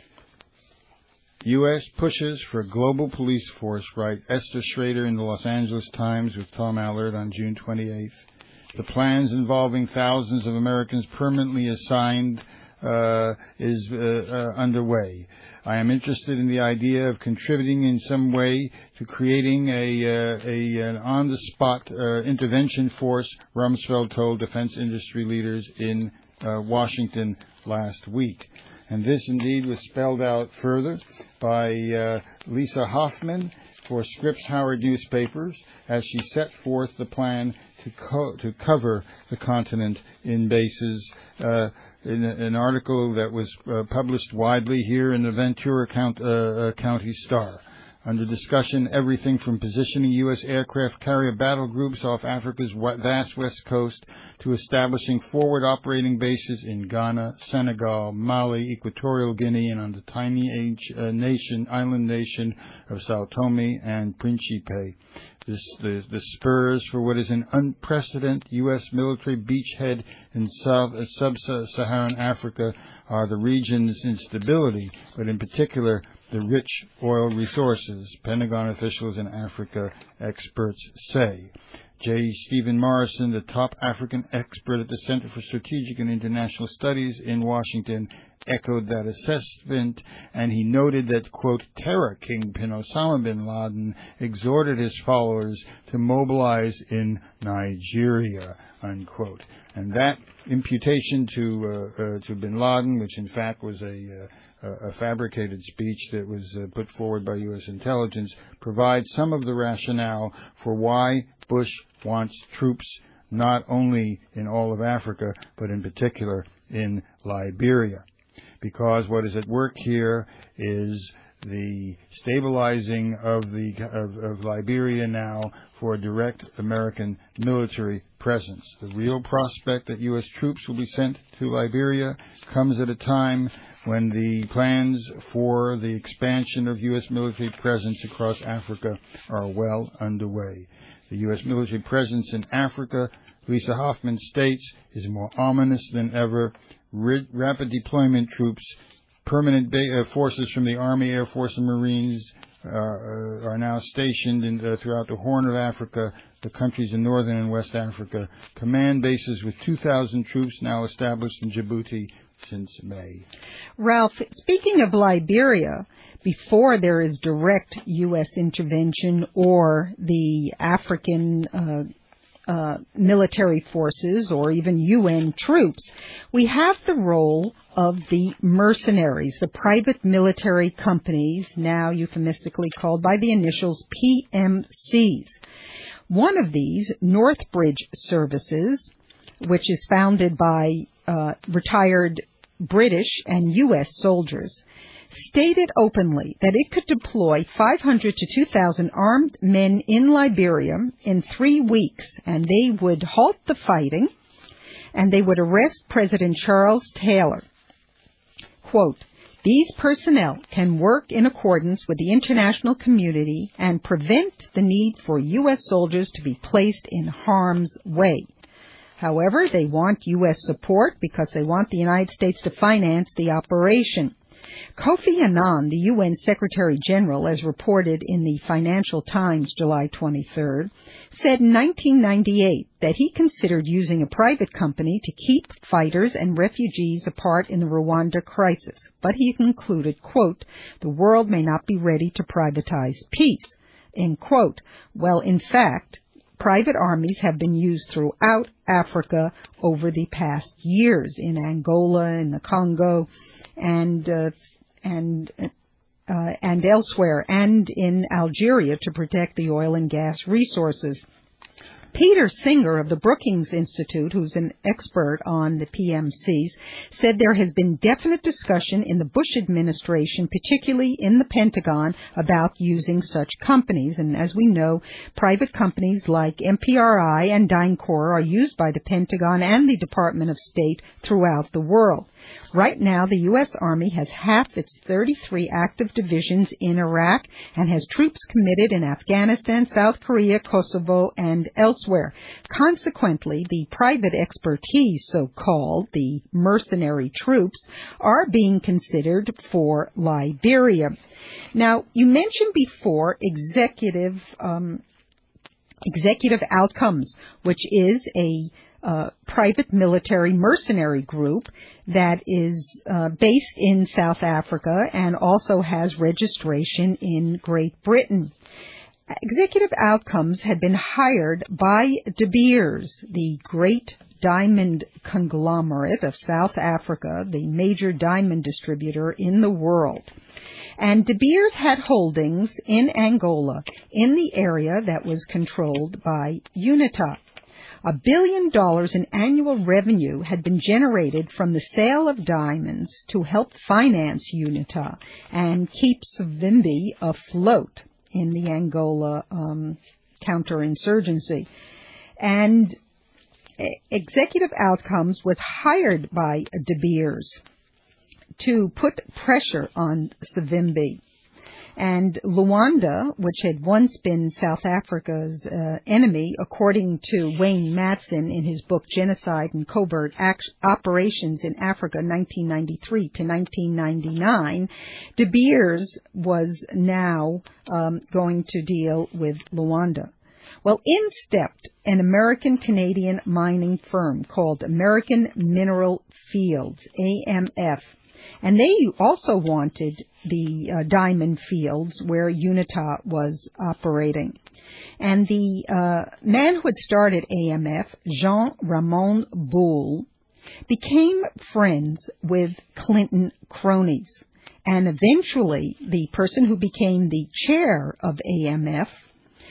U S pushes for a global police force, write Esther Schrader in the Los Angeles Times with Tom Allard on June twenty-eighth. The plans involving thousands of Americans permanently assigned uh, is uh, uh, underway. I am interested in the idea of contributing in some way to creating a, uh, a an on-the-spot uh, intervention force, Rumsfeld told defense industry leaders in uh, Washington last week. And this indeed was spelled out further by uh, Lisa Hoffman for Scripps Howard newspapers as she set forth the plan to co- to cover the continent in bases. Uh, in a, an article that was uh, published widely here in the Ventura Count, uh, uh, County Star. Under discussion, everything from positioning U S aircraft carrier battle groups off Africa's vast west coast to establishing forward operating bases in Ghana, Senegal, Mali, Equatorial Guinea, and on the tiny age, uh, nation, island nation of Sao Tome and Principe. This, the, the spurs for what is an unprecedented U S military beachhead in South, uh, sub-Saharan Africa are the region's instability, but in particular the rich oil resources, Pentagon officials in Africa experts say. J. Stephen Morrison, the top African expert at the Center for Strategic and International Studies in Washington, echoed that assessment, and he noted that, quote, terror kingpin Osama bin Laden exhorted his followers to mobilize in Nigeria, unquote. And that imputation to uh, uh, to bin Laden, which in fact was a uh, a fabricated speech that was uh, put forward by U S intelligence, provides some of the rationale for why Bush wants troops not only in all of Africa, but in particular in Liberia, because what is at work here is the stabilizing of the of, of Liberia now for a direct American military presence. The real prospect that U S troops will be sent to Liberia comes at a time when the plans for the expansion of U S military presence across Africa are well underway. The U S military presence in Africa, Lisa Hoffman states, is more ominous than ever. R- rapid deployment troops, permanent ba- uh, forces from the Army, Air Force, and Marines uh, uh, are now stationed in, uh, throughout the Horn of Africa, the countries in northern and west Africa. Command bases with two thousand troops now established in Djibouti since May. Ralph, speaking of Liberia, before there is direct U S intervention or the African uh, uh, military forces or even U N troops, we have the role of the mercenaries, the private military companies, now euphemistically called by the initials P M Cs. One of these, Northbridge Services, which is founded by uh, retired British and U S soldiers, stated openly that it could deploy five hundred to two thousand armed men in Liberia in three weeks, and they would halt the fighting, and they would arrest President Charles Taylor. Quote, "These personnel can work in accordance with the international community and prevent the need for U S soldiers to be placed in harm's way. However, they want U S support because they want the United States to finance the operation." Kofi Annan, the U N Secretary General, as reported in the Financial Times July twenty-third, said in nineteen ninety-eight that he considered using a private company to keep fighters and refugees apart in the Rwanda crisis. But he concluded, quote, "The world may not be ready to privatize peace," end quote. Well, in fact, private armies have been used throughout Africa over the past years, in Angola, in the Congo, and uh, and uh, and elsewhere, and in Algeria to protect the oil and gas resources. Peter Singer of the Brookings Institute, who's an expert on the P M Cs, said there has been definite discussion in the Bush administration, particularly in the Pentagon, about using such companies. And as we know, private companies like M P R I and DynCorp are used by the Pentagon and the Department of State throughout the world. Right now, the U S. Army has half its thirty-three active divisions in Iraq and has troops committed in Afghanistan, South Korea, Kosovo, and elsewhere. Consequently, the private expertise, so-called, the mercenary troops, are being considered for Liberia. Now, you mentioned before executive um, executive outcomes, which is a Uh, private military mercenary group that is uh, based in South Africa and also has registration in Great Britain. Executive Outcomes had been hired by De Beers, the great diamond conglomerate of South Africa, the major diamond distributor in the world. And De Beers had holdings in Angola, in the area that was controlled by UNITA. A billion dollars in annual revenue had been generated from the sale of diamonds to help finance UNITA and keep Savimbi afloat in the Angola um, counterinsurgency. And Executive Outcomes was hired by De Beers to put pressure on Savimbi. And Luanda, which had once been South Africa's uh, enemy, according to Wayne Matson in his book Genocide and Covert Act- Operations in Africa, nineteen ninety-three to nineteen ninety-nine, De Beers was now um, going to deal with Luanda. Well, in stepped an American-Canadian mining firm called American Mineral Fields, A M F. And they also wanted the uh, diamond fields where UNITA was operating. And the uh, man who had started A M F, Jean-Ramon Boule, became friends with Clinton cronies. And eventually, the person who became the chair of A M F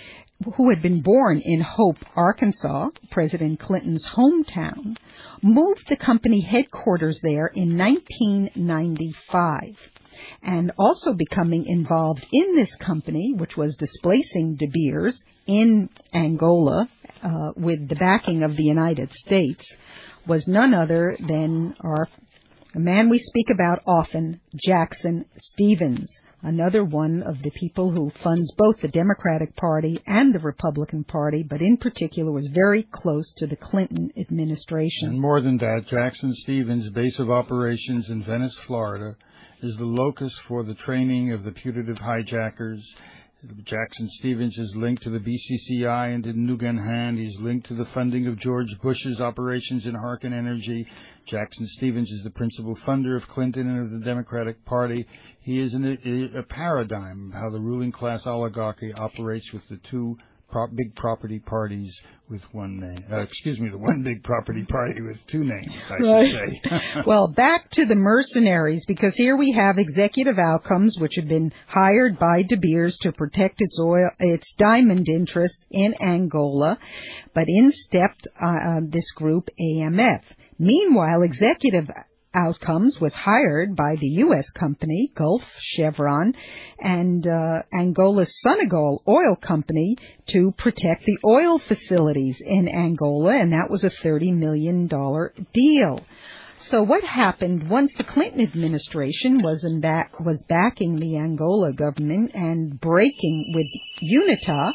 who had been born in Hope, Arkansas, President Clinton's hometown, moved the company headquarters there in nineteen ninety-five. And also becoming involved in this company, which was displacing De Beers in Angola uh, with the backing of the United States, was none other than our a man we speak about often, Jackson Stephens, another one of the people who funds both the Democratic Party and the Republican Party, but in particular was very close to the Clinton administration. And more than that, Jackson Stephens' base of operations in Venice, Florida, is the locus for the training of the putative hijackers. Jackson Stephens is linked to the B C C I and in Nugan He's linked to the funding of George Bush's operations in Harkin Energy. Jackson Stephens is the principal funder of Clinton and of the Democratic Party. He is in a, a paradigm of how the ruling class oligarchy operates with the two Pro- big property parties with one name. Uh, excuse me, the one big property party with two names, I right. should say. Well, back to the mercenaries, because here we have Executive Outcomes, which have been hired by De Beers to protect its oil, its diamond interests in Angola, but in stepped uh, this group, A M F. Meanwhile, Executive Outcomes was hired by the U S company, Gulf Chevron, and uh, Angola's Sonangol Oil Company to protect the oil facilities in Angola, and that was a thirty million dollars deal. So what happened once the Clinton administration was in back, was backing the Angola government and breaking with UNITA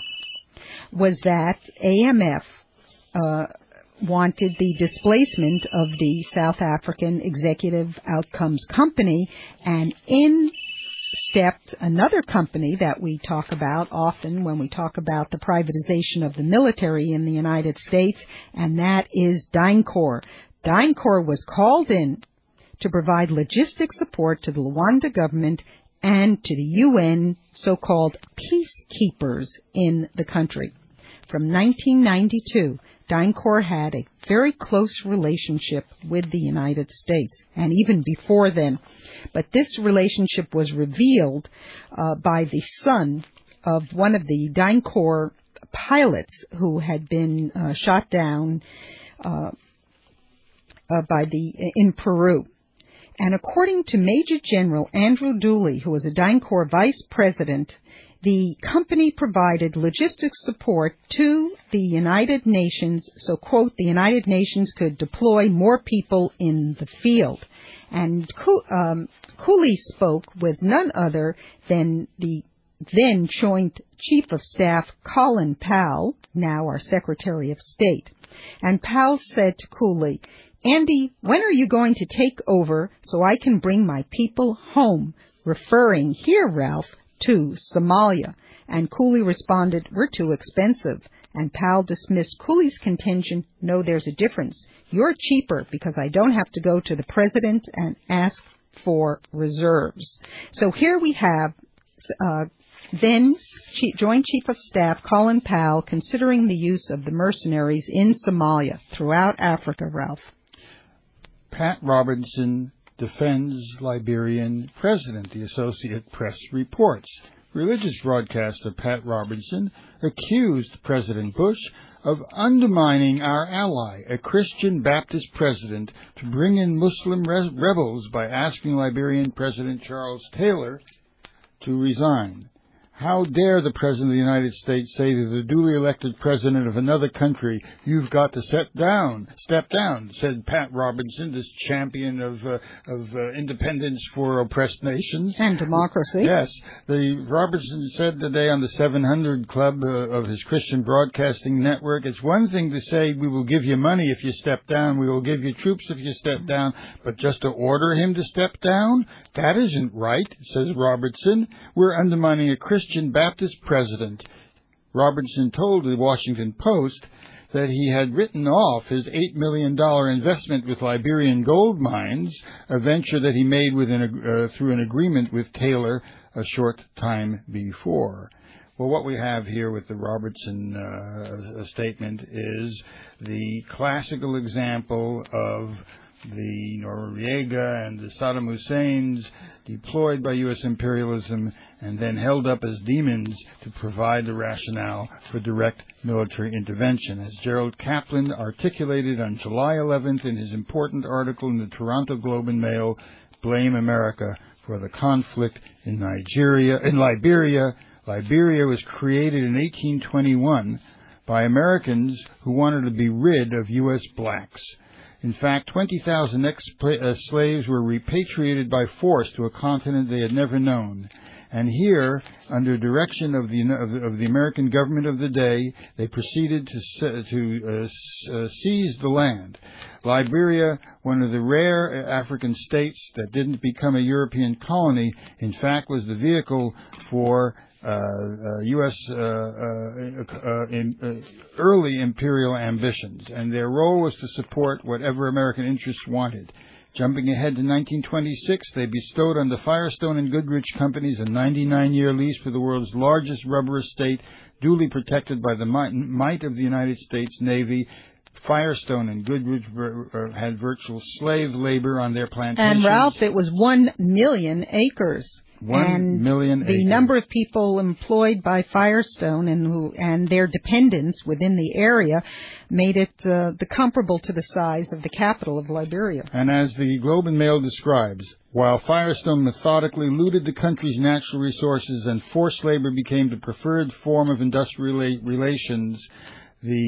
was that A M F uh, wanted the displacement of the South African Executive Outcomes Company, and in stepped another company that we talk about often when we talk about the privatization of the military in the United States, and that is DynCorp. DynCorp was called in to provide logistic support to the Luanda government and to the U N so-called peacekeepers in the country. From nineteen ninety-two, DynCorp had a very close relationship with the United States, and even before then. But this relationship was revealed uh, by the son of one of the DynCorp pilots who had been uh, shot down uh, uh, by the in Peru. And according to Major General Andrew Dooley, who was a DynCorp vice president, the company provided logistics support to the United Nations, so, quote, the United Nations could deploy more people in the field. And um, Cooley spoke with none other than the then Joint Chief of Staff Colin Powell, now our Secretary of State. And Powell said to Cooley, Andy, when are you going to take over so I can bring my people home? Referring here, Ralph, to Somalia. And Cooley responded, we're too expensive. And Powell dismissed Cooley's contention, no, there's a difference. You're cheaper because I don't have to go to the president and ask for reserves. So here we have uh, then Chief, Joint Chief of Staff Colin Powell considering the use of the mercenaries in Somalia throughout Africa, Ralph. Pat Robertson defends Liberian president, the Associated Press reports. Religious broadcaster Pat Robertson accused President Bush of undermining our ally, a Christian Baptist president, to bring in Muslim re- rebels by asking Liberian President Charles Taylor to resign. How dare the President of the United States say to the duly elected President of another country, you've got to step down, step down, said Pat Robertson, this champion of uh, of uh, independence for oppressed nations. And democracy. Yes. The Robertson said today on the seven hundred Club uh, of his Christian Broadcasting Network, it's one thing to say we will give you money if you step down, we will give you troops if you step down, but just to order him to step down? That isn't right, says Robertson. We're undermining a Christian Baptist president. Robertson told the Washington Post that he had written off his eight million dollars investment with Liberian Gold Mines, a venture that he made within a, uh, through an agreement with Taylor a short time before. Well, what we have here with the Robertson uh, statement is the classical example of the Noriega and the Saddam Husseins deployed by U S imperialism and then held up as demons to provide the rationale for direct military intervention. As Gerald Kaplan articulated on July eleventh in his important article in the Toronto Globe and Mail, Blame America for the Conflict in Nigeria, in Liberia. Liberia was created in eighteen twenty-one by Americans who wanted to be rid of U S blacks. In fact, twenty thousand ex-slaves were repatriated by force to a continent they had never known. And here, under direction of the, of the, of the American government of the day, they proceeded to, to uh, uh, seize the land. Liberia, one of the rare African states that didn't become a European colony, in fact was the vehicle for Uh, uh, U S Uh, uh, uh, in, uh, early imperial ambitions, and their role was to support whatever American interests wanted. Jumping ahead to nineteen twenty-six, they bestowed on the Firestone and Goodrich companies a ninety-nine year lease for the world's largest rubber estate, duly protected by the might of the United States Navy. Firestone and Goodrich had virtual slave labor on their plantations. And Ralph, it was one million acres. One and million the acres. number of people employed by Firestone and who and their dependents within the area made it uh, the comparable to the size of the capital of Liberia. And as the Globe and Mail describes, while Firestone methodically looted the country's natural resources and forced labor became the preferred form of industrial relations, The,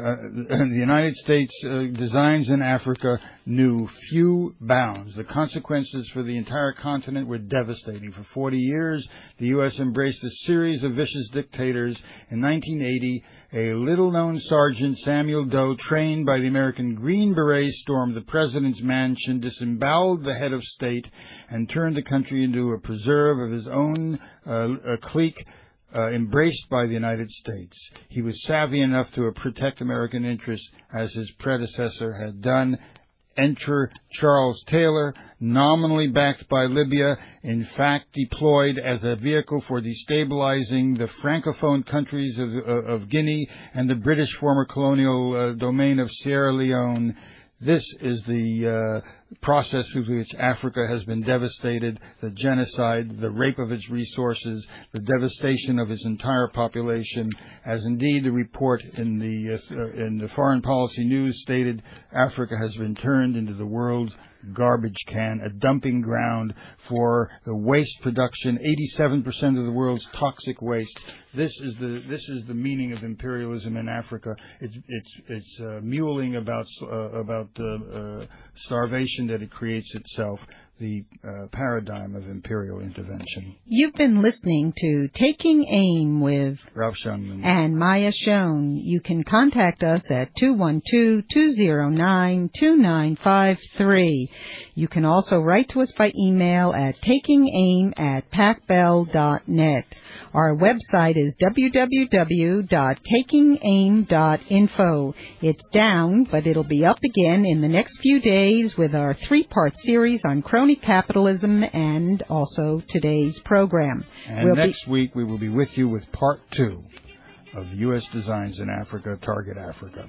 uh, the United States uh, designs in Africa knew few bounds. The consequences for the entire continent were devastating. For forty years, the U S embraced a series of vicious dictators. In nineteen eighty, a little-known Sergeant Samuel Doe, trained by the American Green Berets, stormed the president's mansion, disemboweled the head of state, and turned the country into a preserve of his own uh, a clique, Uh, embraced by the United States. He was savvy enough to uh, protect American interests as his predecessor had done. Enter Charles Taylor, nominally backed by Libya, in fact deployed as a vehicle for destabilizing the Francophone countries of, uh, of Guinea and the British former colonial uh, domain of Sierra Leone. This is the uh, process through which Africa has been devastated, the genocide, the rape of its resources, the devastation of its entire population, as indeed the report in the, uh, in the Foreign Policy News stated. Africa has been turned into the world's garbage can, a dumping ground for the waste production, eighty-seven percent of the world's toxic waste. This is the this is the meaning of imperialism in Africa. It's it's it's uh, muling about uh, about uh, uh, starvation that it creates itself. The uh, paradigm of imperial intervention. You've been listening to Taking Aim with Ralph Schoenman and Maya Schoen. You can contact us at two one two, two zero nine, two nine five three. You can also write to us by email at takingaim at pacbell dot net. Our website is w w w dot taking aim dot info. It's down, but it'll be up again in the next few days with our three-part series on crony capitalism and also today's program. And we'll next be- week we will be with you with part two of U S Designs in Africa, Target Africa.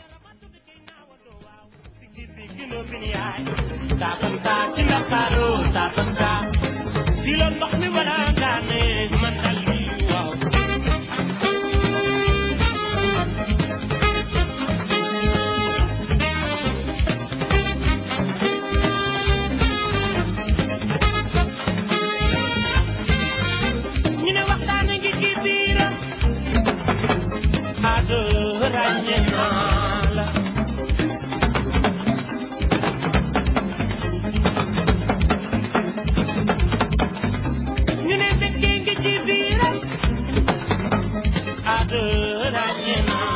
Adorable.